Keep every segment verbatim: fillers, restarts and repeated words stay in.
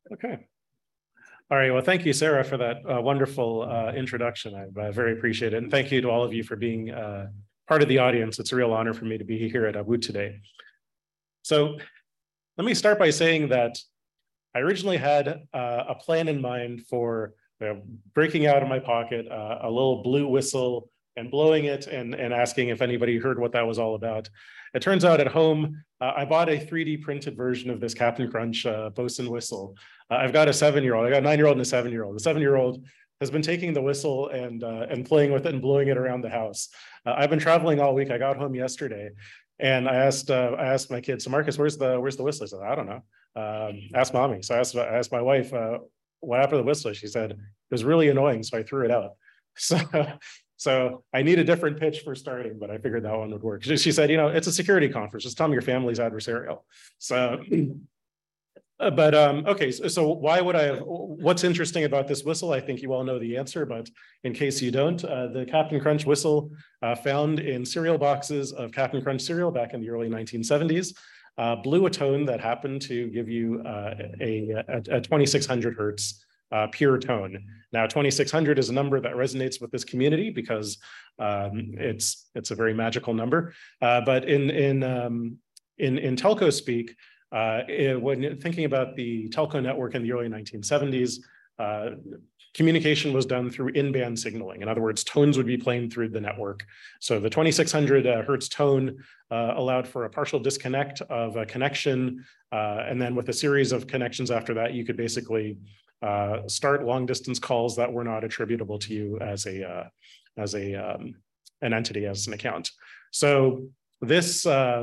Okay. All right. Well, thank you, Sarah, for that uh, wonderful uh, introduction. I uh, very appreciate it. And thank you to all of you for being uh, part of the audience. It's a real honor for me to be here at Abud today. So let me start by saying that I originally had uh, a plan in mind for uh, breaking out of my pocket uh, a little blue whistle and blowing it and, and asking if anybody heard what that was all about. It turns out at home, uh, I bought a three D printed version of this Captain Crunch uh, bosun whistle. Uh, I've got a seven-year-old, I got a nine-year-old and a seven-year-old. The seven-year-old has been taking the whistle and, uh, and playing with it and blowing it around the house. Uh, I've been traveling all week. I got home yesterday and I asked, uh, I asked my kids, so Marcus, where's the, where's the whistle? I said, I don't know. Um, ask mommy. So I asked, I asked my wife, uh, what happened to the whistle? She said, it was really annoying, so I threw it out. So, so I need a different pitch for starting, but I figured that one would work. She, she said, you know, it's a security conference. Just tell me your family's adversarial. So, uh, but um, okay, so, so why would I have, what's interesting about this whistle? I think you all know the answer, but in case you don't, uh, the Captain Crunch whistle uh, found in cereal boxes of Captain Crunch cereal back in the early nineteen seventies. Uh, blew a tone that happened to give you uh, a, a, a twenty-six hundred hertz uh, pure tone. Now, twenty-six hundred is a number that resonates with this community because um, it's it's a very magical number. Uh, but in in um, in in telco speak, uh, it, when thinking about the telco network in the early nineteen seventies, uh, communication was done through in-band signaling. In other words, tones would be playing through the network. So the twenty-six hundred uh, hertz tone uh, allowed for a partial disconnect of a connection. Uh, and then with a series of connections after that, you could basically uh, start long distance calls that were not attributable to you as a, uh, as a, um, an entity, as an account. So this, uh,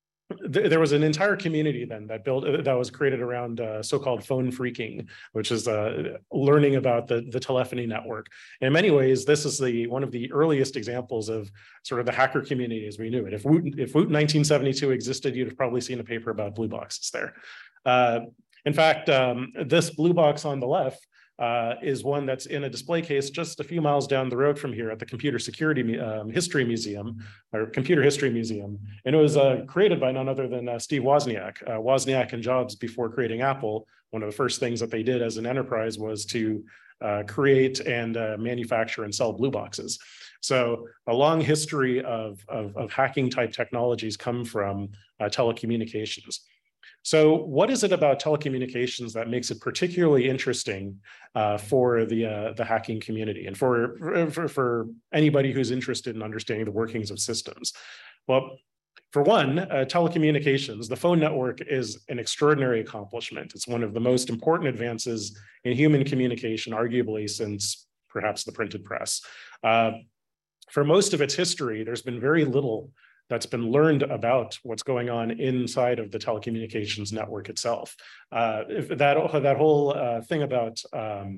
there was an entire community then that built that was created around uh, so-called phone phreaking, which is uh, learning about the, the telephony network. In many ways, this is the one of the earliest examples of sort of the hacker community as we knew it. If Woot, if Woot nineteen seventy-two existed, you'd have probably seen a paper about blue boxes there. Uh, in fact, um, this blue box on the left Uh, is one that's in a display case just a few miles down the road from here at the Computer Security um, History Museum, or Computer History Museum. And it was uh, created by none other than uh, Steve Wozniak. Uh, Wozniak and Jobs, before creating Apple, one of the first things that they did as an enterprise was to uh, create and uh, manufacture and sell blue boxes. So a long history of, of, of hacking type technologies come from uh, telecommunications. So what is it about telecommunications that makes it particularly interesting uh, for the, uh, the hacking community and for, for, for anybody who's interested in understanding the workings of systems? Well, for one, uh, telecommunications, the phone network is an extraordinary accomplishment. It's one of the most important advances in human communication, arguably since perhaps the printed press. Uh, for most of its history, there's been very little that's been learned about what's going on inside of the telecommunications network itself. Uh, that, that whole uh, thing about um,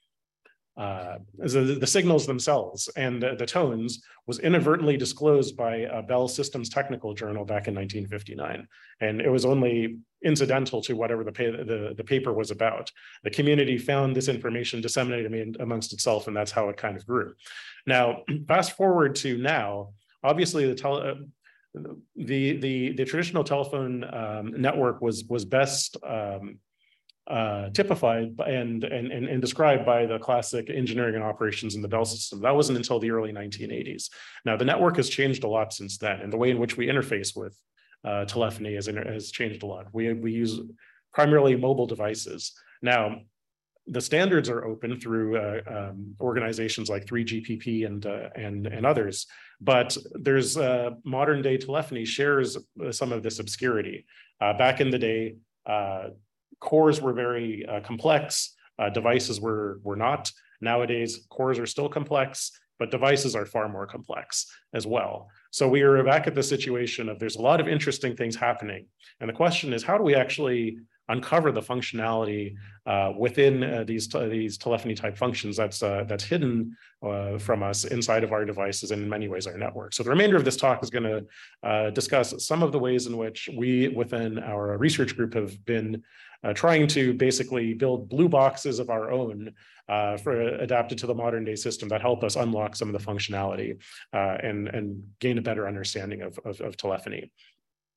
uh, the, the signals themselves and the, the tones was inadvertently disclosed by uh, Bell Systems Technical Journal back in nineteen fifty-nine. And it was only incidental to whatever the, the, the paper was about. The community found this information disseminated amongst itself, and that's how it kind of grew. Now, fast forward to now, obviously the tele, uh, The, the, the traditional telephone um, network was, was best um, uh, typified and, and, and described by the classic engineering and operations in the Bell system. That wasn't until the early nineteen eighties. Now, the network has changed a lot since then, and the way in which we interface with uh, telephony has, has changed a lot. We, we use primarily mobile devices. Now, the standards are open through uh, um, organizations like three G P P and, uh, and, and others, but there's uh, modern day telephony shares some of this obscurity. Uh, back in the day, uh, cores were very uh, complex, uh, devices were, were not. Nowadays, cores are still complex, but devices are far more complex as well. So we are back at the situation of there's a lot of interesting things happening. And the question is, how do we actually uncover the functionality uh, within uh, these, these telephony type functions that's, uh, that's hidden uh, from us inside of our devices and in many ways our network. So the remainder of this talk is going to uh, discuss some of the ways in which we within our research group have been uh, trying to basically build blue boxes of our own uh, for adapted to the modern day system that help us unlock some of the functionality uh, and, and gain a better understanding of, of, of telephony.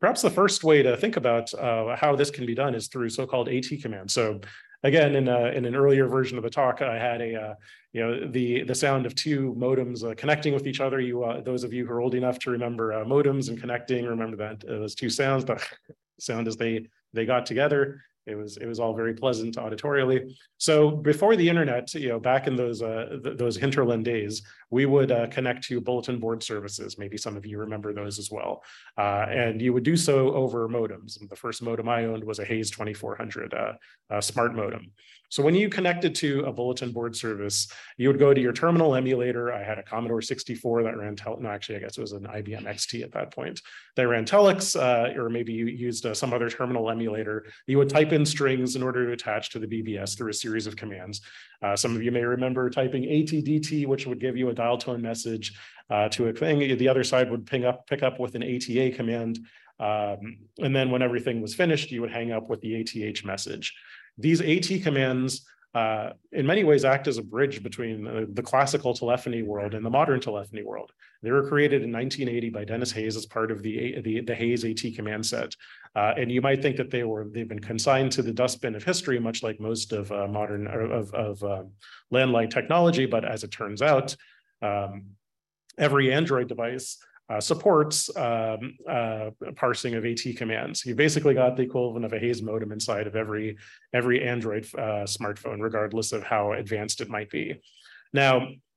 perhaps the first way to think about uh, how this can be done is through so-called AT commands. So again, in, a, in an earlier version of the talk, I had a, uh, you know, the, the sound of two modems uh, connecting with each other. You, uh, those of you who are old enough to remember uh, modems and connecting, remember that uh, those two sounds, the sound as they, they got together. It was it was all very pleasant auditorially. So before the internet, you know, back in those uh, th those hinterland days, we would uh, connect to bulletin board services. Maybe some of you remember those as well. Uh, and you would do so over modems. And the first modem I owned was a Hayes twenty-four hundred uh, uh, smart modem. So when you connected to a bulletin board service, you would go to your terminal emulator. I had a Commodore sixty-four that ran, tel no, actually, I guess it was an I B M X T at that point. That ran Telex, uh, or maybe you used uh, some other terminal emulator. You would type in strings in order to attach to the B B S through a series of commands. Uh, some of you may remember typing A T D T, which would give you a dial tone message uh, to a thing. The other side would ping up, pick up with an A T A command. Um, and then when everything was finished, you would hang up with the A T H message. These AT commands, uh, in many ways, act as a bridge between uh, the classical telephony world and the modern telephony world. They were created in nineteen eighty by Dennis Hayes as part of the, the, the Hayes AT command set. Uh, and you might think that they were, they've been consigned to the dustbin of history, much like most of uh, modern, of, of uh, landline technology. But as it turns out, um, every Android device Uh, supports um, uh, parsing of AT commands. You basically got the equivalent of a Hayes modem inside of every, every Android uh, smartphone, regardless of how advanced it might be. Now,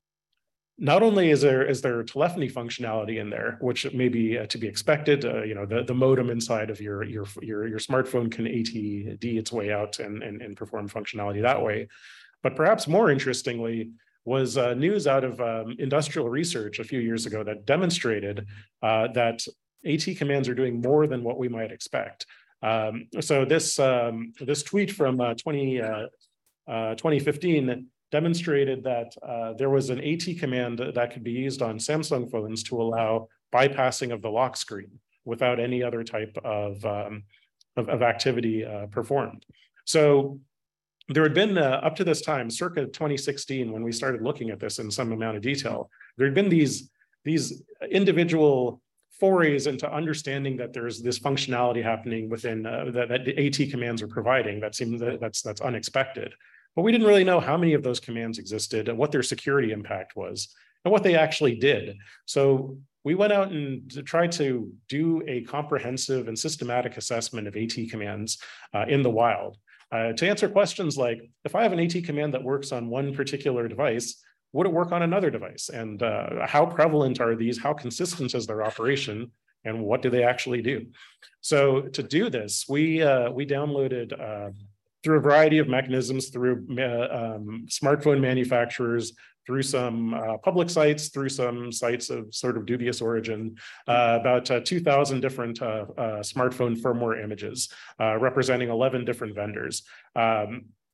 not only is there is there telephony functionality in there, which may be uh, to be expected. Uh, you know, the, the modem inside of your, your, your, your smartphone can A T D its way out and, and, and perform functionality that way. But perhaps more interestingly, was uh, news out of um, industrial research a few years ago that demonstrated uh, that AT commands are doing more than what we might expect. Um, so this, um, this tweet from uh, twenty, uh, uh, twenty fifteen demonstrated that uh, there was an AT command that could be used on Samsung phones to allow bypassing of the lock screen without any other type of, um, of, of activity uh, performed. So there had been, uh, up to this time, circa twenty sixteen, when we started looking at this in some amount of detail, there had been these, these individual forays into understanding that there's this functionality happening within uh, that, that the AT commands are providing that seems that that's, that's unexpected. But we didn't really know how many of those commands existed and what their security impact was and what they actually did. So we went out and tried to do a comprehensive and systematic assessment of AT commands uh, in the wild. Uh, to answer questions like, if I have an AT command that works on one particular device, would it work on another device? And uh, how prevalent are these? How consistent is their operation? And what do they actually do? So to do this, we, uh, we downloaded uh, through a variety of mechanisms, through uh, um, smartphone manufacturers, through some uh, public sites, through some sites of sort of dubious origin, uh, about uh, two thousand different uh, uh, smartphone firmware images uh, representing eleven different vendors. Um,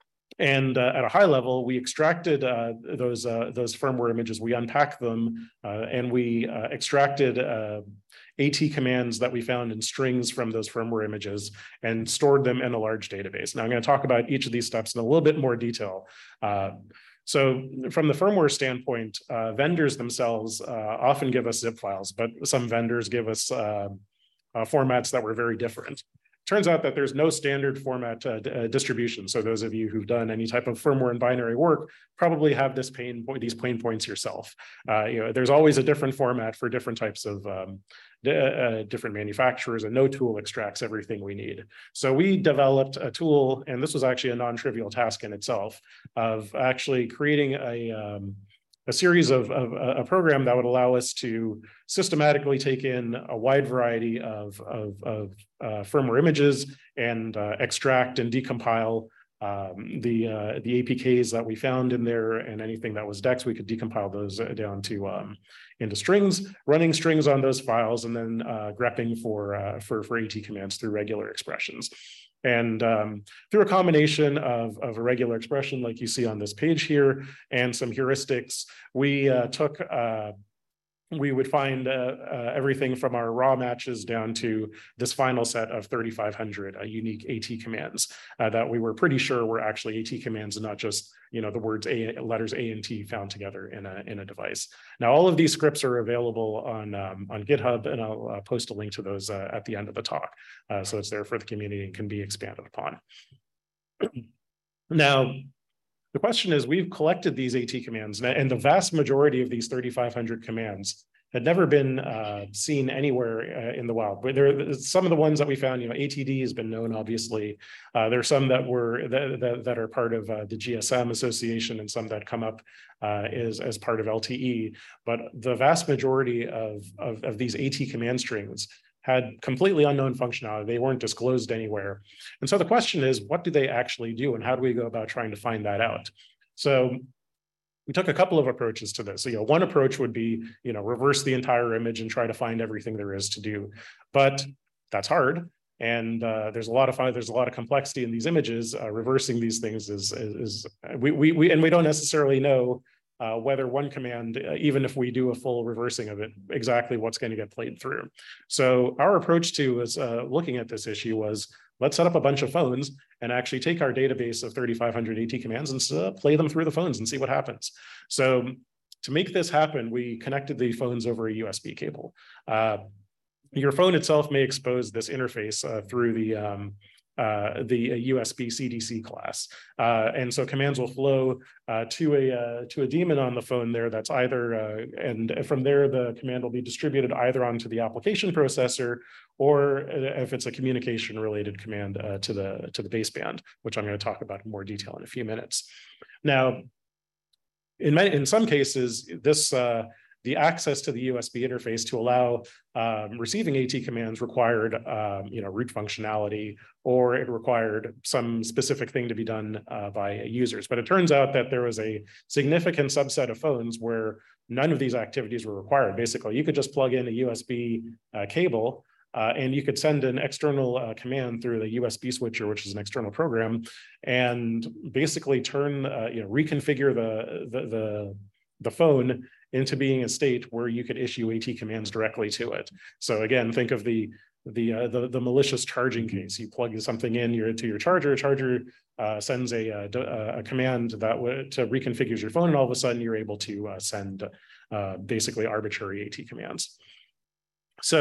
and uh, at a high level, we extracted uh, those, uh, those firmware images, we unpacked them, uh, and we uh, extracted uh, AT commands that we found in strings from those firmware images and stored them in a large database. Now, I'm going to talk about each of these steps in a little bit more detail. Uh, So from the firmware standpoint, uh, vendors themselves uh, often give us zip files, but some vendors give us uh, uh, formats that were very different. Turns out that there's no standard format uh, uh, distribution. So those of you who've done any type of firmware and binary work probably have this pain point, these pain points yourself. Uh, you know, there's always a different format for different types of um, uh, different manufacturers, and no tool extracts everything we need. So we developed a tool, and this was actually a non-trivial task in itself, of actually creating a um, a series of, of a program that would allow us to systematically take in a wide variety of, of, of uh, firmware images and uh, extract and decompile um, the, uh, the A P Ks that we found in there, and anything that was D E X, we could decompile those down to um, into strings, running strings on those files, and then uh, grepping for, uh, for, for AT commands through regular expressions. And um, through a combination of, of a regular expression like you see on this page here and some heuristics, we uh, took uh, we would find uh, uh, everything from our raw matches down to this final set of thirty-five hundred uh, unique AT commands uh, that we were pretty sure were actually AT commands and not just, you know, the words A, letters A and T found together in a in a device. Now, all of these scripts are available on um, on GitHub, and I'll uh, post a link to those uh, at the end of the talk, uh, so it's there for the community and can be expanded upon. Now, the question is, we've collected these AT commands, and the vast majority of these thirty-five hundred commands had never been uh, seen anywhere uh, in the wild. But there, some of the ones that we found, you know, A T D has been known, obviously. Uh, there are some that were that, that, that are part of uh, the G S M Association, and some that come up uh, as as part of L T E. But the vast majority of of, of these AT command strings had completely unknown functionality. They weren't disclosed anywhere. And so the question is, what do they actually do, and how do we go about trying to find that out? So we took a couple of approaches to this. So, you know, one approach would be, you know, reverse the entire image and try to find everything there is to do. But that's hard. And uh, there's a lot of fun, there's a lot of complexity in these images. Uh, reversing these things is, is, is we, we, we, and we don't necessarily know Uh, whether one command, uh, even if we do a full reversing of it, exactly what's going to get played through. So our approach to is uh, looking at this issue was, let's set up a bunch of phones and actually take our database of thirty-five hundred AT commands and uh, play them through the phones and see what happens. So to make this happen, we connected the phones over a U S B cable. Uh, your phone itself may expose this interface uh, through the um, Uh, the uh, U S B C D C class. Uh, and so commands will flow uh, to a uh, to a daemon on the phone there that's either, uh, and from there, the command will be distributed either onto the application processor, or if it's a communication related command uh, to the to the baseband, which I'm going to talk about in more detail in a few minutes. Now, in, many, in some cases, this uh, the access to the U S B interface to allow um, receiving AT commands required, um, you know, root functionality, or it required some specific thing to be done uh, by users. But it turns out that there was a significant subset of phones where none of these activities were required. Basically, you could just plug in a U S B uh, cable, uh, and you could send an external uh, command through the U S B switcher, which is an external program, and basically turn, uh, you know, reconfigure the the the, the phone into being a state where you could issue AT commands directly to it. So again, think of the the uh, the, the malicious charging case. You plug something in your to your charger. Charger uh, sends a, a a command that to reconfigures your phone, and all of a sudden you're able to uh, send uh, basically arbitrary AT commands. So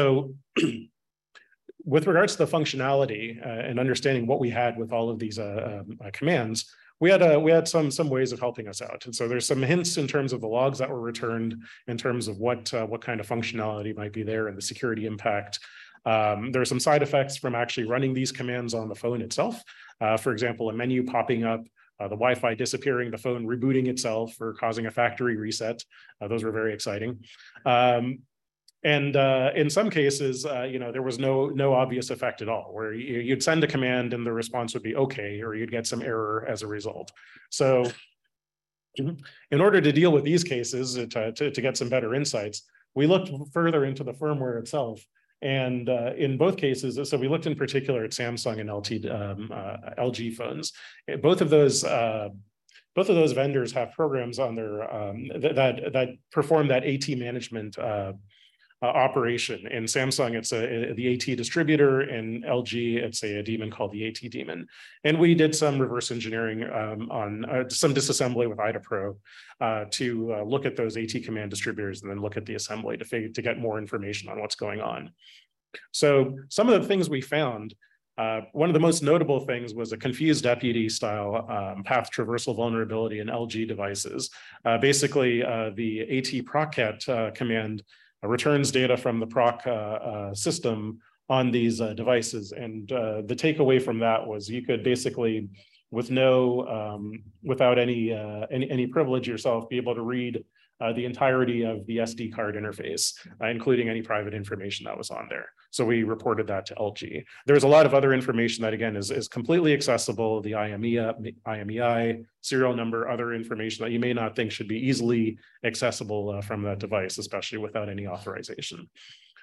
with regards to the functionality uh, and understanding what we had with all of these uh, um, uh, commands, we had a, we had some some ways of helping us out. And so there's some hints in terms of the logs that were returned, in terms of what uh, what kind of functionality might be there and the security impact. Um, there are some side effects from actually running these commands on the phone itself. Uh, for example, a menu popping up, uh, the Wi-Fi disappearing, the phone rebooting itself, or causing a factory reset. Uh, those were very exciting. Um, And uh, in some cases, uh, you know, there was no no obvious effect at all, where you, you'd send a command and the response would be okay, or you'd get some error as a result. So in order to deal with these cases, to, to, to get some better insights, we looked further into the firmware itself. And uh, in both cases, so we looked in particular at Samsung and L T, um, uh, L G phones. Both of those uh, both of those vendors have programs on their um, that, that that perform that AT management uh, Uh, operation. In Samsung, it's a, a the AT distributor. In L G, it's a, a daemon called the AT daemon. And we did some reverse engineering um, on uh, some disassembly with IdaPro uh, to uh, look at those AT command distributors and then look at the assembly to figure, to get more information on what's going on. So some of the things we found, uh, one of the most notable things was a confused deputy style um, path traversal vulnerability in L G devices. Uh, basically, uh, the AT proccat uh, command returns data from the proc uh, uh, system on these uh, devices. And uh, the takeaway from that was you could basically, with no, um, without any, uh, any, any privilege yourself, be able to read uh, the entirety of the S D card interface, uh, including any private information that was on there. So we reported that to L G. There's a lot of other information that, again, is, is completely accessible, the I M E I, I M E I, serial number, other information that you may not think should be easily accessible uh, from that device, especially without any authorization.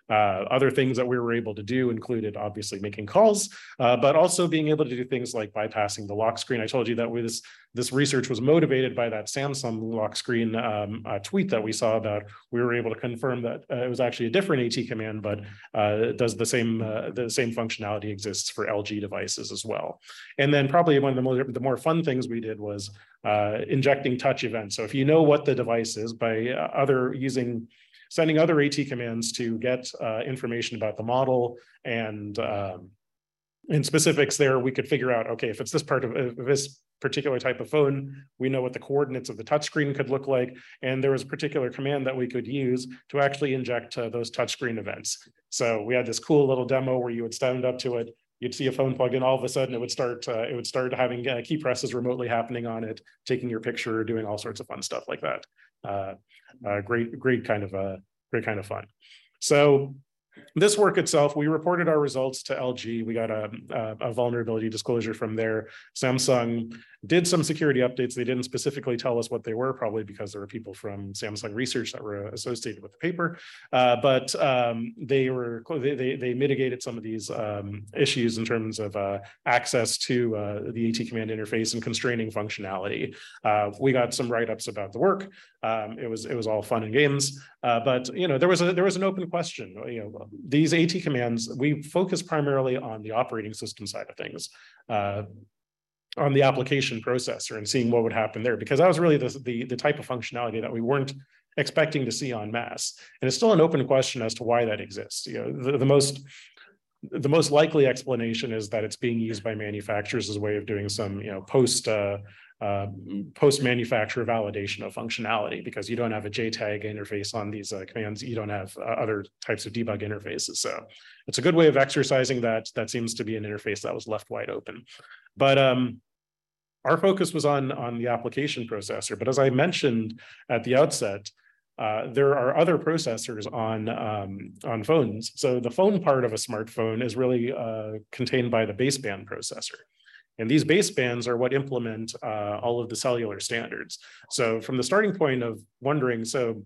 Uh, other things that we were able to do included obviously making calls, uh, but also being able to do things like bypassing the lock screen. I told you that with this, this research was motivated by that Samsung lock screen um, uh, tweet that we saw about. We were able to confirm that uh, it was actually a different AT command, but uh, does the same uh, the same functionality exists for L G devices as well. And then probably one of the more, the more fun things we did was uh, injecting touch events. So if you know what the device is by uh, other using sending other AT commands to get uh, information about the model and um, in specifics there, we could figure out, okay, if it's this part of if this particular type of phone, we know what the coordinates of the touchscreen could look like. And there was a particular command that we could use to actually inject uh, those touchscreen events. So we had this cool little demo where you would stand up to it, you'd see a phone plug in, all of a sudden it would start uh, it would start having uh, key presses remotely happening on it, taking your picture, doing all sorts of fun stuff like that. Uh, uh, great, great kind of uh, great kind of fun. So this work itself, we reported our results to L G. We got a, a, a vulnerability disclosure from there. Samsung did some security updates. They didn't specifically tell us what they were, probably because there were people from Samsung research that were associated with the paper. Uh, but um, they were they, they, they mitigated some of these um, issues in terms of uh, access to uh, the AT command interface and constraining functionality. Uh, we got some write-ups about the work. Um, it was it was all fun and games. Uh, but you know there was a there was an open question. You know these AT commands, we focus primarily on the operating system side of things. Uh, on the application processor and seeing what would happen there, because that was really the, the, the type of functionality that we weren't expecting to see en masse. And it's still an open question as to why that exists. You know, the, the most the most likely explanation is that it's being used by manufacturers as a way of doing some, you know, post uh, uh, post manufacturer validation of functionality, because you don't have a J TAG interface on these uh, commands. You don't have uh, other types of debug interfaces. So it's a good way of exercising that. That seems to be an interface that was left wide open. But um, our focus was on, on the application processor. But as I mentioned at the outset, uh, there are other processors on, um, on phones. So the phone part of a smartphone is really uh, contained by the baseband processor. And these basebands are what implement uh, all of the cellular standards. So from the starting point of wondering, so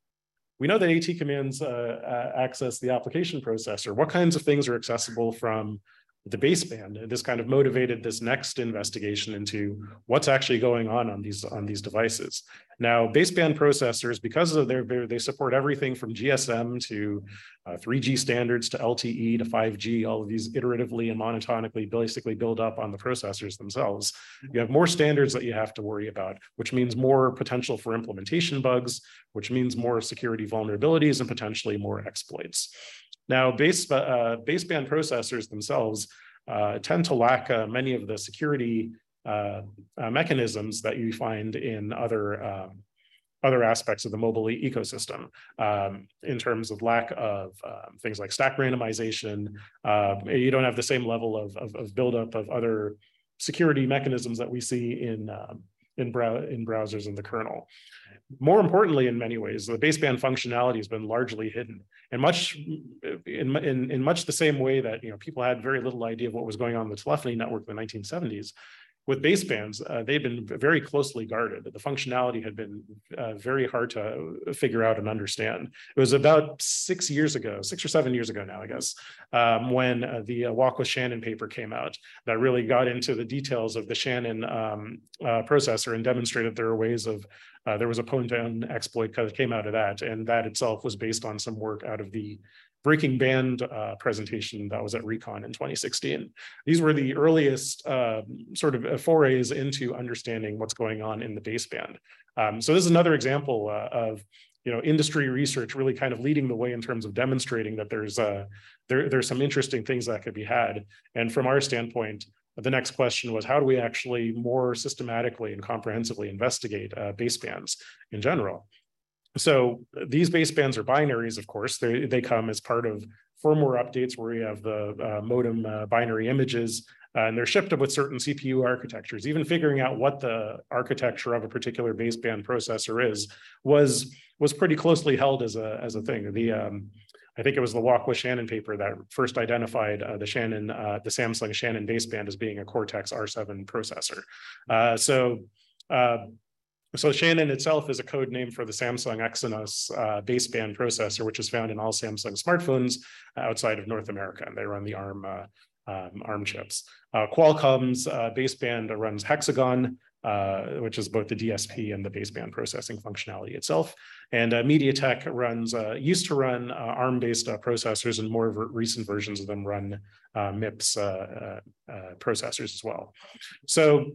we know that AT commands uh, uh, access the application processor. What kinds of things are accessible from the baseband? And this kind of motivated this next investigation into what's actually going on on these on these devices. Now, baseband processors, because of their, they support everything from G S M to uh, three G standards to L T E to five G, all of these iteratively and monotonically basically build up on the processors themselves. You have more standards that you have to worry about, which means more potential for implementation bugs, which means more security vulnerabilities and potentially more exploits. Now, base, uh, baseband processors themselves uh, tend to lack uh, many of the security uh, uh, mechanisms that you find in other, um, other aspects of the mobile e ecosystem, um, in terms of lack of um, things like stack randomization. Uh, you don't have the same level of, of, of buildup of other security mechanisms that we see in, um, in, brow in browsers in the kernel. More importantly, in many ways, the baseband functionality has been largely hidden, and much in, in, in much the same way that, you know, people had very little idea of what was going on in the telephony network in the nineteen seventies. With basebands, uh, they've been very closely guarded. The functionality had been uh, very hard to figure out and understand. It was about six years ago, six or seven years ago now, I guess, um, when uh, the uh, Walk with Shannon paper came out that really got into the details of the Shannon um, uh, processor and demonstrated there were ways of, uh, there was a pwn exploit that came out of that. And that itself was based on some work out of the Breaking Band uh, presentation that was at Recon in twenty sixteen. These were the earliest uh, sort of forays into understanding what's going on in the baseband. Um, so this is another example uh, of, you know, industry research really kind of leading the way in terms of demonstrating that there's uh, there, there's some interesting things that could be had. And from our standpoint, the next question was, how do we actually more systematically and comprehensively investigate uh, basebands in general? So these basebands are binaries, of course. They, they come as part of firmware updates where you have the uh, modem uh, binary images, uh, and they're shipped with certain C P U architectures. Even figuring out what the architecture of a particular baseband processor is was, was pretty closely held as a, as a thing. The, um, I think it was the Walk with Shannon paper that first identified uh, the Shannon, uh, the Samsung Shannon baseband as being a Cortex R seven processor. Uh, so, uh, So Shannon itself is a code name for the Samsung Exynos uh, baseband processor, which is found in all Samsung smartphones outside of North America, and they run the ARM uh, um, ARM chips. Uh, Qualcomm's uh, baseband runs Hexagon, uh, which is both the D S P and the baseband processing functionality itself. And uh, MediaTek runs uh, used to run uh, ARM-based uh, processors, and more ver recent versions of them run uh, MIPS uh, uh, uh, processors as well. So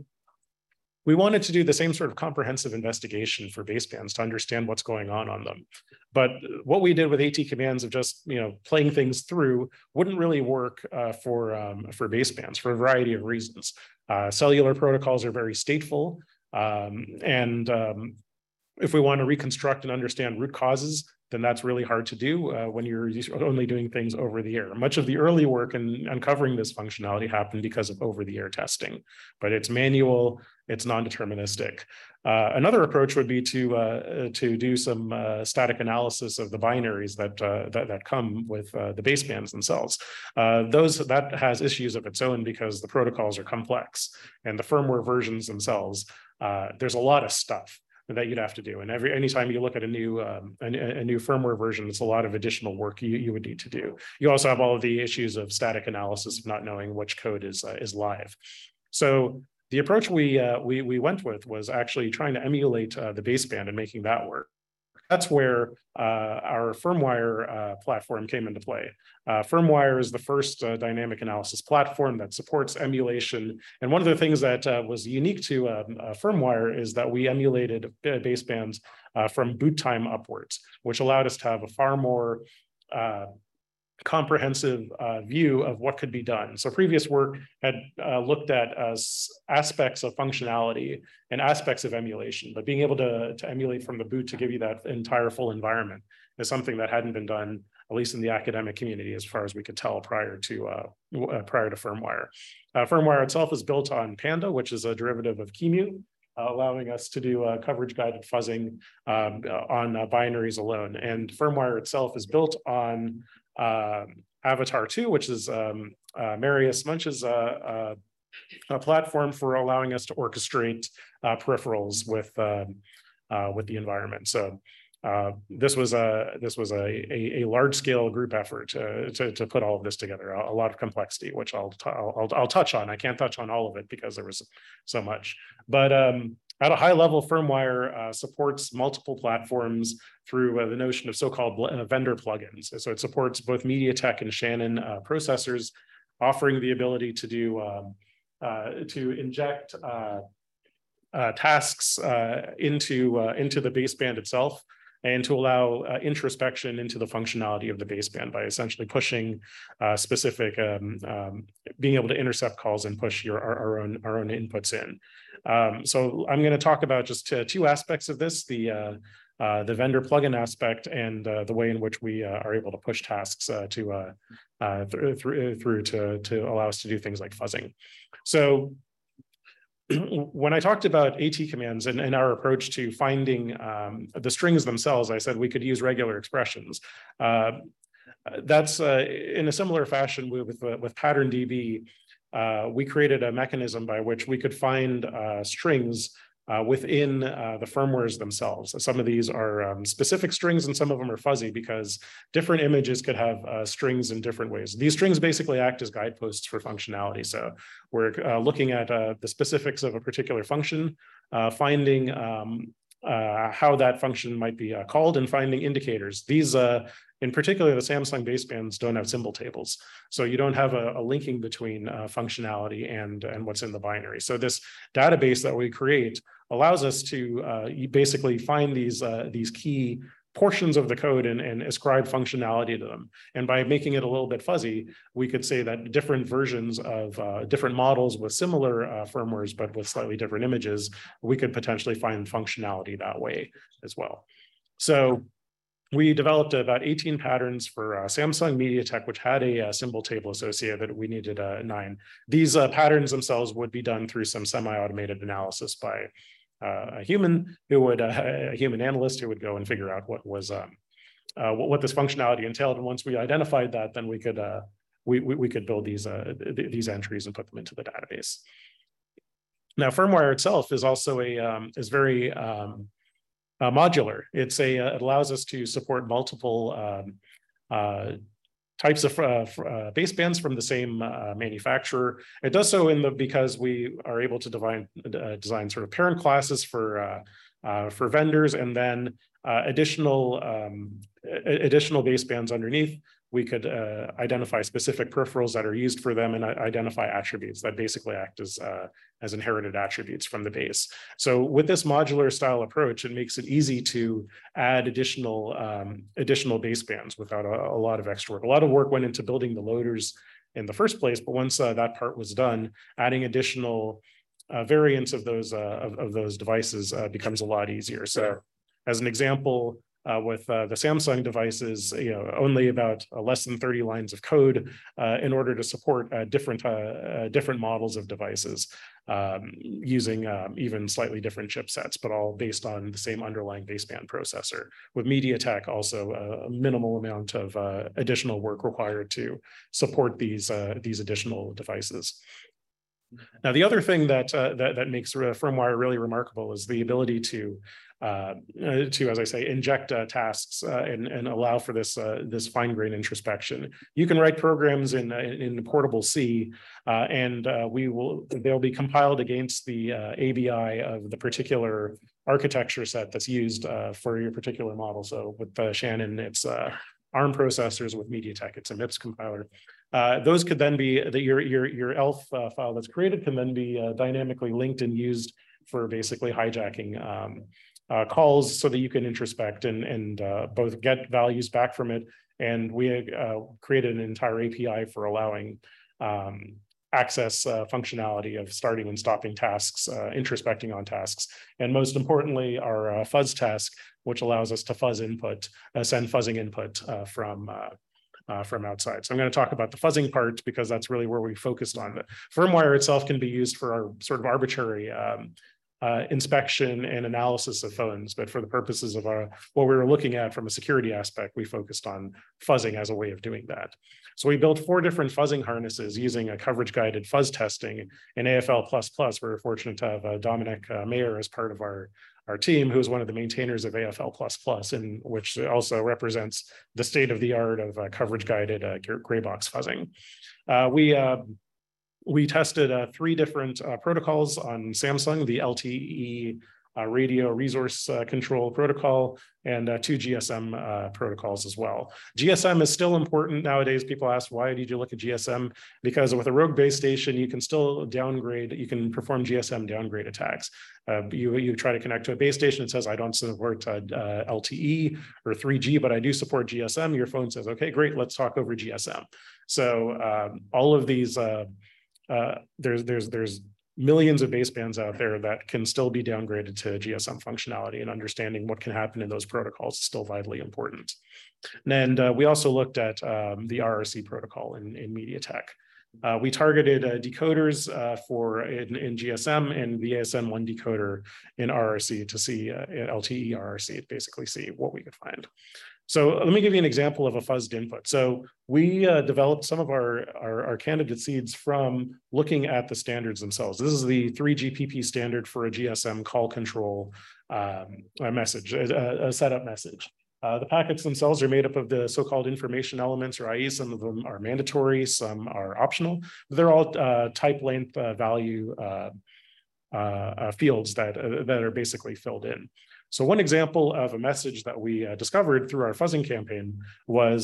we wanted to do the same sort of comprehensive investigation for basebands to understand what's going on on them. But what we did with AT commands of just, you know, playing things through wouldn't really work uh, for, um, for basebands for a variety of reasons. Uh, cellular protocols are very stateful. Um, and um, if we want to reconstruct and understand root causes, then that's really hard to do uh, when you're only doing things over the air. Much of the early work in uncovering this functionality happened because of over-the-air testing, but it's manual, it's non-deterministic. Uh, another approach would be to uh, to do some uh, static analysis of the binaries that uh, that, that come with uh, the basebands themselves. Uh, those that has issues of its own because the protocols are complex, and the firmware versions themselves, uh, there's a lot of stuff that you'd have to do. And every anytime you look at a new um, a, a new firmware version, it's a lot of additional work you, you would need to do. You also have all of the issues of static analysis of not knowing which code is uh, is live. So the approach we uh, we we went with was actually trying to emulate uh, the baseband and making that work. That's where uh, our Firmwire uh, platform came into play. Uh, Firmwire is the first uh, dynamic analysis platform that supports emulation. And one of the things that uh, was unique to um, uh, Firmwire is that we emulated basebands uh, from boot time upwards, which allowed us to have a far more uh, comprehensive uh, view of what could be done. So previous work had uh, looked at uh, aspects of functionality and aspects of emulation, but being able to, to emulate from the boot to give you that entire full environment is something that hadn't been done, at least in the academic community, as far as we could tell prior to uh, uh, prior to Firmwire. Uh, Firmwire itself is built on Panda, which is a derivative of QEMU, uh, allowing us to do uh, coverage-guided fuzzing um, on uh, binaries alone. And Firmwire itself is built on Uh, Avatar two, which is um, uh, Marius Munch's uh, uh, a platform for allowing us to orchestrate uh, peripherals with um, uh, with the environment. So uh, this was a this was a, a, a large scale group effort uh, to to put all of this together. A, a lot of complexity, which I'll, I'll I'll touch on. I can't touch on all of it because there was so much, but. Um, At a high level, Firmwire uh, supports multiple platforms through uh, the notion of so-called uh, vendor plugins. So it supports both MediaTek and Shannon uh, processors, offering the ability to do um, uh, to inject uh, uh, tasks uh, into uh, into the baseband itself, and to allow uh, introspection into the functionality of the baseband by essentially pushing uh, specific, um, um, being able to intercept calls and push your our, our own our own inputs in. Um, so I'm going to talk about just uh, two aspects of this: the uh, uh, the vendor plugin aspect and uh, the way in which we uh, are able to push tasks uh, to uh, uh, th through through to to allow us to do things like fuzzing. So. When I talked about AT commands and, and our approach to finding um, the strings themselves, I said we could use regular expressions. Uh, that's uh, in a similar fashion with, with, with PatternDB. Uh, we created a mechanism by which we could find uh, strings uh, within uh, the firmwares themselves. Some of these are um, specific strings and some of them are fuzzy because different images could have uh, strings in different ways. These strings basically act as guideposts for functionality. So we're uh, looking at uh, the specifics of a particular function, uh, finding um, uh, how that function might be uh, called, and finding indicators. These uh, in particular, the Samsung basebands don't have symbol tables. So you don't have a, a linking between uh, functionality and, and what's in the binary. So this database that we create allows us to uh, basically find these, uh, these key portions of the code and, and ascribe functionality to them. And by making it a little bit fuzzy, we could say that different versions of uh, different models with similar uh, firmwares, but with slightly different images, we could potentially find functionality that way as well. So we developed about eighteen patterns for uh, Samsung MediaTek, which had a uh, symbol table associated. We needed uh, nine. These uh, patterns themselves would be done through some semi-automated analysis by uh, a human who would, uh, a human analyst who would go and figure out what was um, uh, what, what this functionality entailed. And once we identified that, then we could uh, we, we we could build these uh, th these entries and put them into the database. Now, firmware itself is also a um, is very um, uh, modular. It's a uh, it allows us to support multiple um, uh, types of uh, uh, basebands from the same uh, manufacturer. It does so in the because we are able to define, uh, design sort of parent classes for uh, uh, for vendors, and then uh, additional um, additional basebands underneath. We could uh, identify specific peripherals that are used for them and identify attributes that basically act as uh, as inherited attributes from the base. So with this modular style approach, it makes it easy to add additional um, additional basebands without a, a lot of extra work. A lot of work went into building the loaders in the first place, but once uh, that part was done, adding additional uh, variants of those uh, of, of those devices uh, becomes a lot easier. So, as an example, Uh, with uh, the Samsung devices, you know, only about uh, less than thirty lines of code uh, in order to support uh, different uh, uh, different models of devices um, using um, even slightly different chipsets, but all based on the same underlying baseband processor. With MediaTek, also a minimal amount of uh, additional work required to support these uh, these additional devices. Now, the other thing that uh, that, that makes firmware really remarkable is the ability to Uh, to, as I say, inject uh, tasks uh, and, and allow for this uh, this fine-grained introspection. You can write programs in in, in Portable C, uh, and uh, we will they'll be compiled against the uh, A B I of the particular architecture set that's used uh, for your particular model. So with uh, Shannon, it's uh, ARM processors. With MediaTek, it's a MIPS compiler. Uh, those could then be that your your your E L F uh, file that's created can then be uh, dynamically linked and used for basically hijacking Um, Uh, calls so that you can introspect and, and uh, both get values back from it. And we uh, created an entire A P I for allowing um, access uh, functionality of starting and stopping tasks, uh, introspecting on tasks. And most importantly, our uh, fuzz task, which allows us to fuzz input, uh, send fuzzing input uh, from uh, Uh, from outside. So I'm going to talk about the fuzzing part because that's really where we focused on. The firmware itself can be used for our sort of arbitrary um, uh, inspection and analysis of phones, but for the purposes of our what we were looking at from a security aspect, we focused on fuzzing as a way of doing that. So we built four different fuzzing harnesses using a coverage-guided fuzz testing in A F L plus plus. We're fortunate to have uh, Dominic uh, Mayer as part of our our team, who is one of the maintainers of A F L plus plus, and which also represents the state of the art of uh, coverage-guided uh, gray box fuzzing. Uh, we uh, we tested uh, three different uh, protocols on Samsung: the L T E uh, radio resource uh, control protocol and uh, two G S M uh, protocols as well. G S M is still important nowadays. People ask, why did you look at G S M? Because with a rogue base station, you can still downgrade, you can perform G S M downgrade attacks. Uh, you, you try to connect to a base station, it says, I don't support uh, uh, L T E or three G, but I do support G S M. Your phone says, okay, great, let's talk over G S M. So um, all of these, uh, uh, there's, there's, there's millions of basebands out there that can still be downgraded to G S M functionality, and understanding what can happen in those protocols is still vitally important. And uh, we also looked at um, the R R C protocol in, in MediaTek. Uh, we targeted uh, decoders uh, for in, in G S M and the A S N one decoder in R R C to see uh, L T E R R C to basically see what we could find. So let me give you an example of a fuzzed input. So we uh, developed some of our, our, our candidate seeds from looking at the standards themselves. This is the three G P P standard for a G S M call control um, a message, a, a setup message. Uh, the packets themselves are made up of the so-called information elements, or I E. Some of them are mandatory, some are optional. But they're all uh, type length uh, value uh, uh, uh, fields that, uh, that are basically filled in. So one example of a message that we uh, discovered through our fuzzing campaign was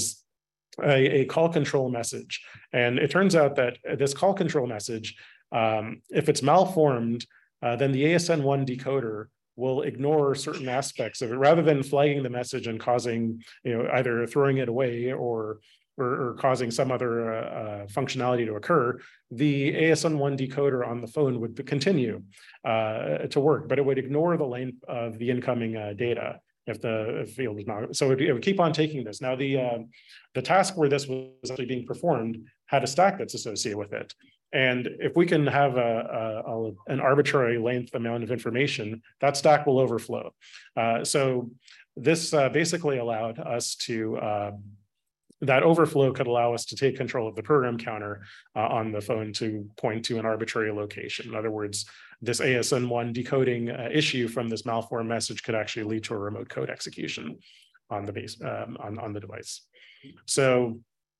a, a call control message. And it turns out that this call control message, um, if it's malformed, uh, then the A S N one decoder will ignore certain aspects of it, rather than flagging the message and causing, you know, either throwing it away or Or, or causing some other uh, uh, functionality to occur. The A S N one decoder on the phone would continue uh, to work, but it would ignore the length of the incoming uh, data if the field is not. So it, it would keep on taking this. Now, the uh, the task where this was actually being performed had a stack that's associated with it. And if we can have a, a, a, an arbitrary length amount of information, that stack will overflow. Uh, so this uh, basically allowed us to uh, that overflow could allow us to take control of the program counter uh, on the phone to point to an arbitrary location. In other words, this A S N one decoding uh, issue from this malformed message could actually lead to a remote code execution on the base um, on, on the device. So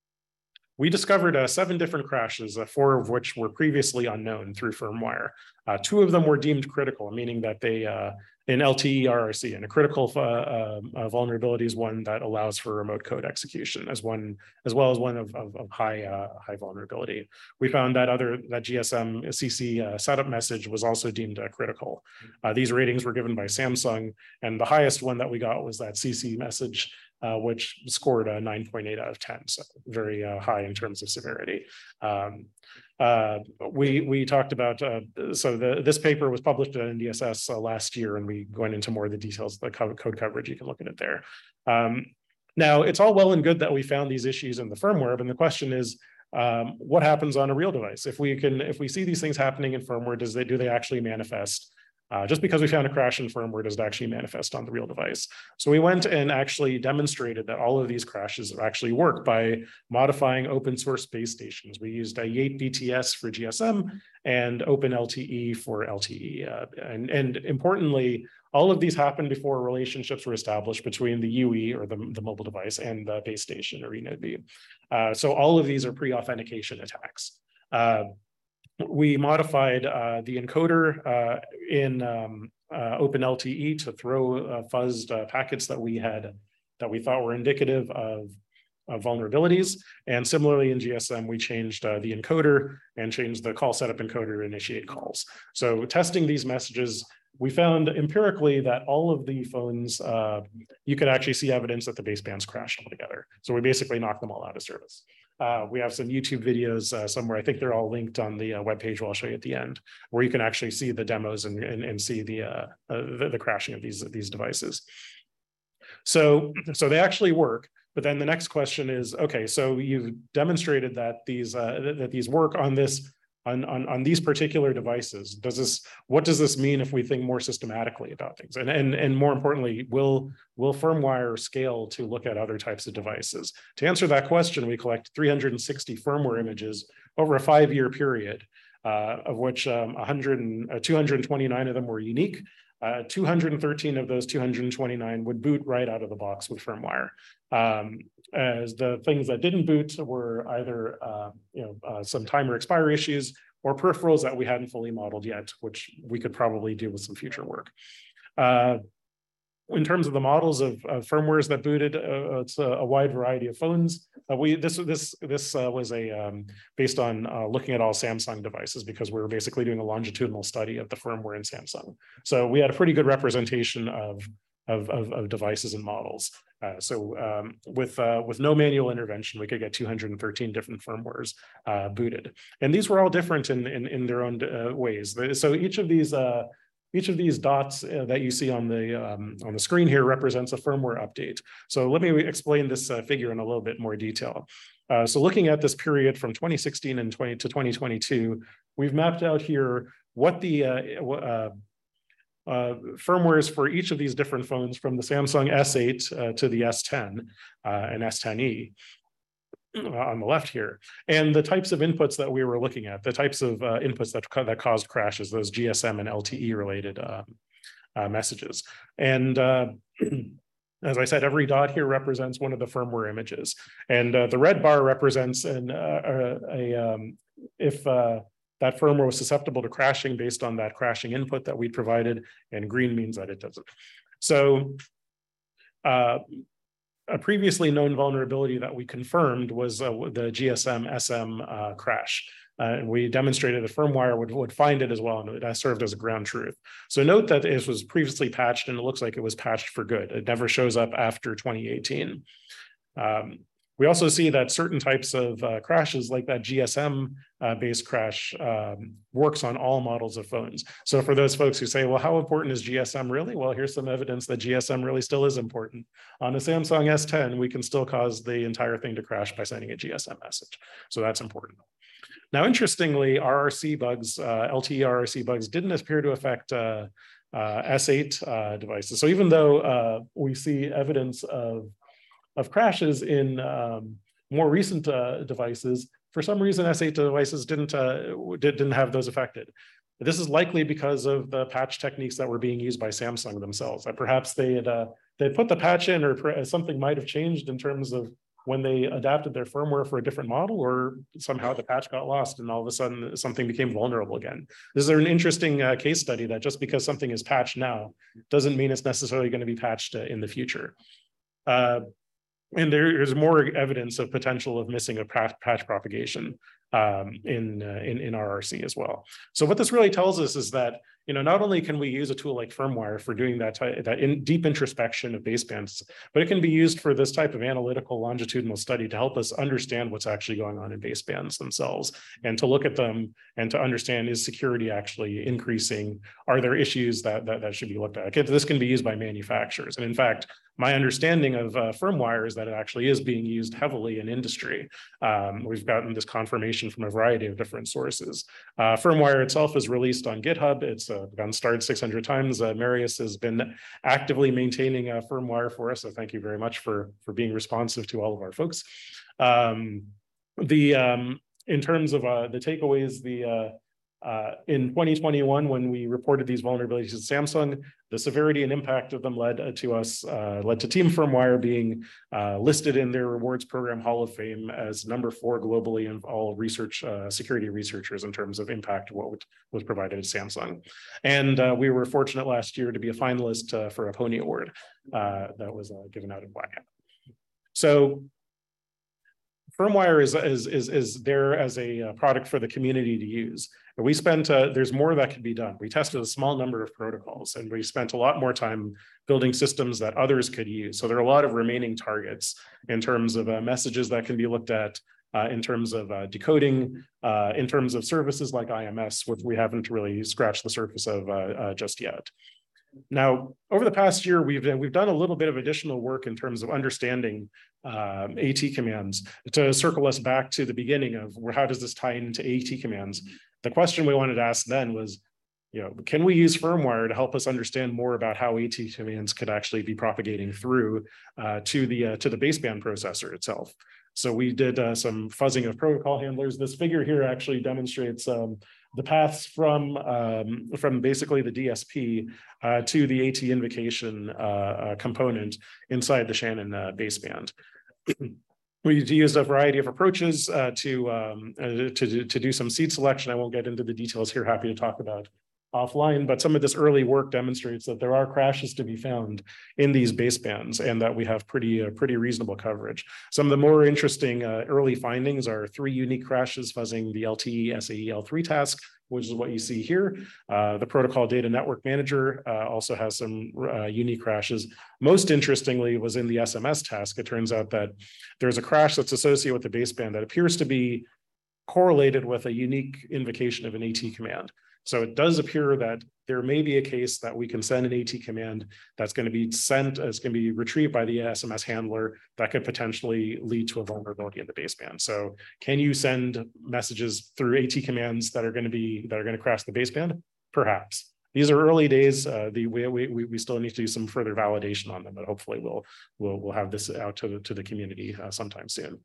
we discovered uh, seven different crashes, uh, four of which were previously unknown through firmware. Uh, two of them were deemed critical, meaning that they, uh, in L T E R R C, and a critical uh, uh, uh, vulnerability is one that allows for remote code execution, as one, as well as one of, of, of high uh, high vulnerability. We found that other that G S M C C uh, setup message was also deemed uh, critical. Uh, these ratings were given by Samsung, and the highest one that we got was that C C message, Uh, which scored a nine point eight out of ten, so very uh, high in terms of severity. Um, uh, we we talked about, uh, so the, this paper was published at N D S S uh, last year, and we went into more of the details of the code coverage. You can look at it there. Um, now, it's all well and good that we found these issues in the firmware, but the question is, um, what happens on a real device? If we can, if we see these things happening in firmware, does they do they actually manifest? Uh, just because we found a crash in firmware, does it actually manifest on the real device? So we went and actually demonstrated that all of these crashes actually work by modifying open source base stations. We used a Yate B T S for G S M and OpenLTE for L T E. Uh, and, and importantly, all of these happened before relationships were established between the U E, or the, the mobile device, and the base station, or E N O D B. Uh, so all of these are pre-authentication attacks. Uh, We modified uh, the encoder uh, in um, uh, OpenLTE to throw uh, fuzzed uh, packets that we had that we thought were indicative of, of vulnerabilities. And similarly in G S M, we changed uh, the encoder and changed the call setup encoder to initiate calls. So testing these messages, we found empirically that all of the phones, uh, you could actually see evidence that the basebands crashed altogether. So we basically knocked them all out of service. Uh, we have some YouTube videos uh, somewhere. I think they're all linked on the uh, webpage I'll show you at the end, where you can actually see the demos and, and, and see the, uh, uh, the, the crashing of these, these devices. So, so they actually work. But then the next question is, okay, so you've demonstrated that these, uh, that these work on this On, on, on these particular devices. Does this, what does this mean if we think more systematically about things? And, and, and more importantly, will, will firmware scale to look at other types of devices? To answer that question, we collect three hundred sixty firmware images over a five-year period, uh, of which um, one hundred and, uh, two hundred twenty-nine of them were unique. Uh, two hundred thirteen of those two hundred twenty-nine would boot right out of the box with firmware. Um, as the things that didn't boot were either uh, you know, uh, some timer expiry issues or peripherals that we hadn't fully modeled yet, which we could probably do with some future work. Uh, in terms of the models of, of firmwares that booted, uh, it's a, a wide variety of phones. Uh, we this this this uh, was a um, based on uh, looking at all Samsung devices, because we were basically doing a longitudinal study of the firmware in Samsung. So we had a pretty good representation of of, of, of devices and models. Uh, so um, with uh, with no manual intervention, we could get two hundred thirteen different firmwares uh, booted, and these were all different in in, in their own uh, ways. So each of these. Uh, Each of these dots uh, that you see on the um, on the screen here represents a firmware update. So let me explain this uh, figure in a little bit more detail. Uh, so looking at this period from twenty sixteen and twenty to twenty twenty-two, we've mapped out here what the uh, uh, uh, firmwares for each of these different phones, from the Samsung S eight uh, to the S ten uh, and S ten E. On the left here, and the types of inputs that we were looking at, the types of uh, inputs that, that caused crashes, those G S M and L T E related uh, uh, messages. And uh, as I said, every dot here represents one of the firmware images. And uh, the red bar represents an, uh, a, a um, if uh, that firmware was susceptible to crashing based on that crashing input that we provided, and green means that it doesn't. So uh, a previously known vulnerability that we confirmed was uh, the G S M S M uh, crash. Uh, and we demonstrated the firmware would, would find it as well, and it served as a ground truth. So note that it was previously patched, and it looks like it was patched for good. It never shows up after twenty eighteen. Um, we also see that certain types of uh, crashes, like that G S M-based uh, crash, um, works on all models of phones. So for those folks who say, well, how important is G S M really? Well, here's some evidence that G S M really still is important. On a Samsung S ten, we can still cause the entire thing to crash by sending a G S M message. So that's important. Now, interestingly, R R C bugs, uh, L T E R R C bugs didn't appear to affect uh, uh, S eight uh, devices. So even though uh, we see evidence of of crashes in um, more recent uh, devices, for some reason, S eight devices didn't, uh, didn't have those affected. This is likely because of the patch techniques that were being used by Samsung themselves. That perhaps they had uh, they put the patch in, or something might have changed in terms of when they adapted their firmware for a different model, or somehow the patch got lost and all of a sudden something became vulnerable again. This is an interesting uh, case study that just because something is patched now doesn't mean it's necessarily going to be patched uh, in the future. Uh, and there is more evidence of potential of missing a patch, patch propagation um, in, uh, in, in R R C as well. So what this really tells us is that, you know, not only can we use a tool like firmwire for doing that, that in deep introspection of basebands, but it can be used for this type of analytical longitudinal study to help us understand what's actually going on in basebands themselves, and to look at them and to understand, is security actually increasing? Are there issues that, that, that should be looked at? This can be used by manufacturers. And in fact, my understanding of uh, firmwire is that it actually is being used heavily in industry. Um, we've gotten this confirmation from a variety of different sources. Uh, firmwire itself is released on GitHub. It's uh, gotten started six hundred times. Uh, Marius has been actively maintaining uh, firmwire for us, so thank you very much for, for being responsive to all of our folks. Um, the um, in terms of uh, the takeaways, the uh, Uh, in twenty twenty-one, when we reported these vulnerabilities to Samsung, the severity and impact of them led uh, to us, uh, led to Team Firmwire being uh, listed in their rewards program Hall of Fame as number four globally in all research, uh, security researchers in terms of impact of what was provided at Samsung. And uh, we were fortunate last year to be a finalist uh, for a Pony Award uh, that was uh, given out in Black Hat. So Firmwire is, is, is, is there as a product for the community to use. We spent, uh, there's more that could be done. We tested a small number of protocols, and we spent a lot more time building systems that others could use. So there are a lot of remaining targets in terms of uh, messages that can be looked at, uh, in terms of uh, decoding, uh, in terms of services like I M S, which we haven't really scratched the surface of uh, uh, just yet. Now, over the past year, we've, we've done a little bit of additional work in terms of understanding um, AT commands to circle us back to the beginning of where, how does this tie into AT commands? The question we wanted to ask then was, you know, can we use firmwire to help us understand more about how AT commands could actually be propagating through uh, to the uh, to the baseband processor itself? So we did uh, some fuzzing of protocol handlers. This figure here actually demonstrates um, the paths from um, from basically the D S P uh, to the AT invocation uh, uh, component inside the Shannon uh, baseband. We used a variety of approaches uh, to, um, uh, to, to do some seed selection. I won't get into the details here, happy to talk about offline, but some of this early work demonstrates that there are crashes to be found in these basebands and that we have pretty, uh, pretty reasonable coverage. Some of the more interesting uh, early findings are three unique crashes fuzzing the L T E S A E L three task, which is what you see here. Uh, the Protocol Data Network Manager uh, also has some uh, unique crashes. Most interestingly was in the S M S task. It turns out that there's a crash that's associated with the baseband that appears to be correlated with a unique invocation of an AT command. So it does appear that there may be a case that we can send an AT command that's going to be sent, it's going to be retrieved by the S M S handler that could potentially lead to a vulnerability in the baseband. So can you send messages through AT commands that are going to be, that are going to crash the baseband? Perhaps. These are early days. Uh, the, we, we, we still need to do some further validation on them, but hopefully we'll, we'll, we'll have this out to the, to the community uh, sometime soon.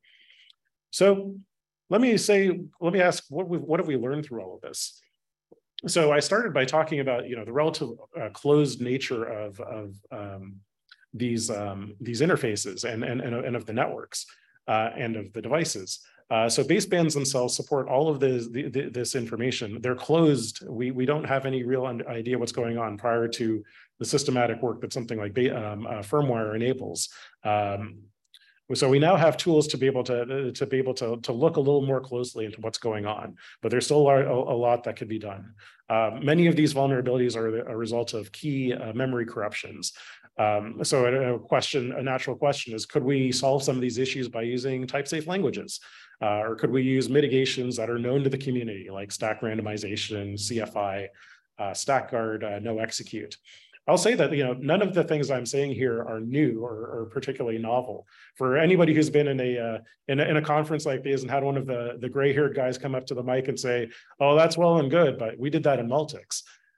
So let me say, let me ask, what, we, what have we learned through all of this? So I started by talking about, you know, the relative uh, closed nature of, of um, these, um, these interfaces and, and, and of the networks uh, and of the devices. Uh, so basebands themselves support all of this, the, the, this information. They're closed. We, we don't have any real idea what's going on prior to the systematic work that something like um, uh, firmwire enables. Um, So we now have tools to be able to, to be able to, to look a little more closely into what's going on, but there's still a, a lot that could be done. Uh, many of these vulnerabilities are a result of key uh, memory corruptions. Um, so a, a question, a natural question is, could we solve some of these issues by using type-safe languages? Uh, or could we use mitigations that are known to the community, like stack randomization, C F I, uh, StackGuard, uh, no execute? I'll say that, you know, none of the things I'm saying here are new or, or particularly novel. For anybody who's been in a, uh, in a in a conference like this and had one of the the gray-haired guys come up to the mic and say, "Oh, that's well and good, but we did that in Multics."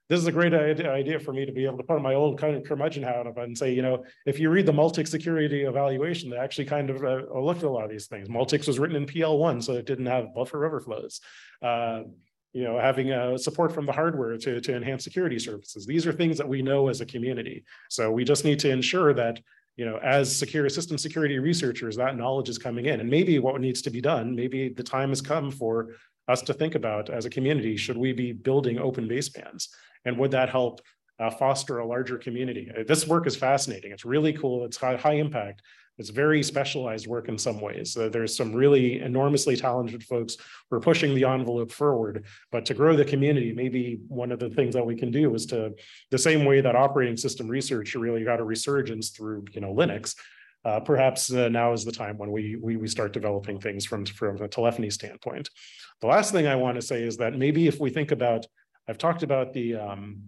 this is a great idea for me to be able to put my old kind of curmudgeon hat up and say, you know, if you read the Multics security evaluation, they actually kind of uh, looked at a lot of these things. Multics was written in P L one, so it didn't have buffer overflows. Uh, you know, having uh, support from the hardware to, to enhance security services. These are things that we know as a community. So we just need to ensure that, you know, as secure system security researchers, that knowledge is coming in. And maybe what needs to be done, maybe the time has come for us to think about as a community, should we be building open basebands? And would that help uh, foster a larger community? This work is fascinating. It's really cool. It's high, high impact. It's very specialized work in some ways. Uh, there's some really enormously talented folks who are pushing the envelope forward, but to grow the community, maybe one of the things that we can do is to, the same way that operating system research really got a resurgence through, you know, Linux, uh, perhaps uh, now is the time when we, we, we start developing things from, from a telephony standpoint. The last thing I want to say is that maybe if we think about, I've talked about the, um,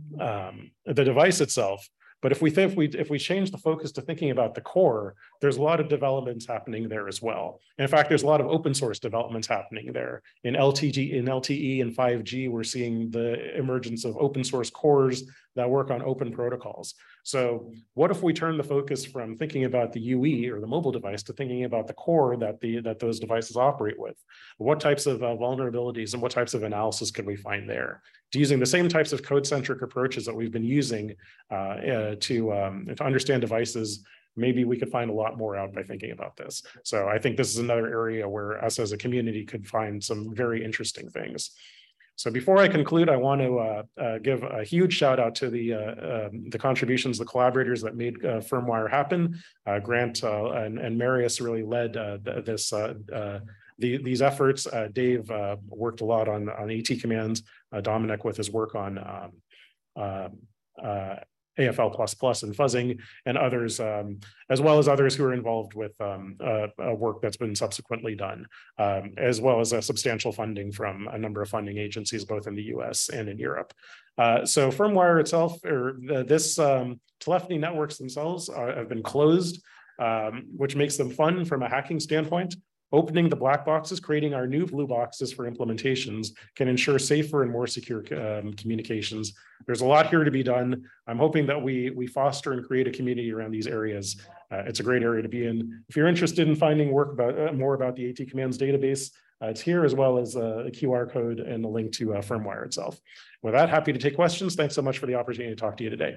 um, the device itself, but if we think if we if we change the focus to thinking about the core, there's a lot of developments happening there as well. And in fact, there's a lot of open source developments happening there. In L T G, in L T E and five G, we're seeing the emergence of open source cores that work on open protocols. So what if we turn the focus from thinking about the U E or the mobile device to thinking about the core that the that those devices operate with? What types of uh, vulnerabilities and what types of analysis can we find there? Using the same types of code-centric approaches that we've been using uh, uh, to, um, to understand devices, maybe we could find a lot more out by thinking about this. So I think this is another area where us as a community could find some very interesting things. So before I conclude, I want to uh, uh, give a huge shout out to the uh, um, the contributions, the collaborators that made uh, Firmwire happen. Uh, Grant uh, and, and Marius really led uh, this uh, uh, The, these efforts. uh, Dave uh, worked a lot on, on ATCommand, uh, Dominic with his work on um, uh, uh, A F L plus plus and fuzzing, and others, um, as well as others who are involved with um, uh, uh, work that's been subsequently done, um, as well as a substantial funding from a number of funding agencies, both in the U S and in Europe. Uh, so Firmwire itself, or the, this um, telephony networks themselves are, have been closed, um, which makes them fun from a hacking standpoint. Opening the black boxes, creating our new blue boxes for implementations can ensure safer and more secure um, communications. There's a lot here to be done. I'm hoping that we, we foster and create a community around these areas. Uh, it's a great area to be in. If you're interested in finding work about uh, more about the ATCommands database, uh, it's here, as well as uh, a Q R code and a link to uh, Firmwire itself. With that, happy to take questions. Thanks so much for the opportunity to talk to you today.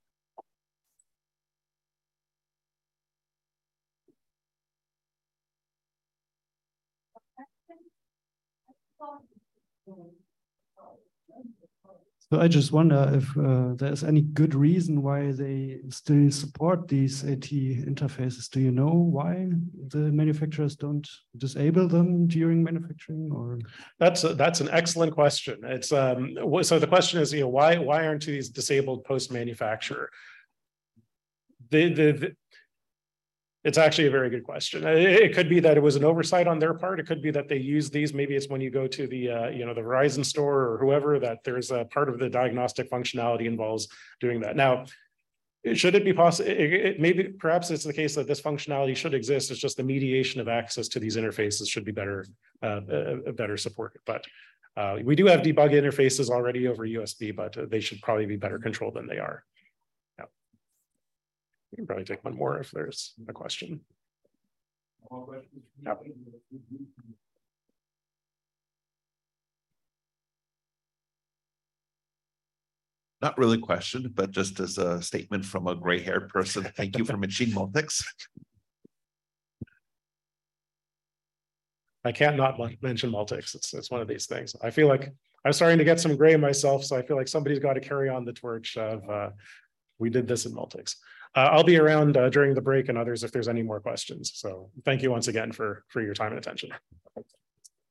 So I just wonder if uh, there's any good reason why they still support these AT interfaces. Do you know why the manufacturers don't disable them during manufacturing? Or that's a, that's an excellent question. It's um, so the question is, you know, why why aren't these disabled post manufacture? The the, the It's actually a very good question. It could be that it was an oversight on their part. It could be that they use these. Maybe it's when you go to the, uh, you know, the Verizon store or whoever, that there's a part of the diagnostic functionality involves doing that. Now, should it be possible? It, it, maybe perhaps it's the case that this functionality should exist. It's just the mediation of access to these interfaces should be better, uh, uh, better supported. But uh, we do have debug interfaces already over U S B, but they should probably be better controlled than they are. We can probably take one more if there's a question. Yep. Not really a question, but just as a statement from a gray-haired person, thank you for mentioning Multics. I can't not mention Multics. It's, it's one of these things. I feel like I'm starting to get some gray myself, so I feel like somebody's got to carry on the torch of uh, we did this in Multics. Uh, I'll be around uh, during the break and others if there's any more questions. So thank you once again for, for your time and attention.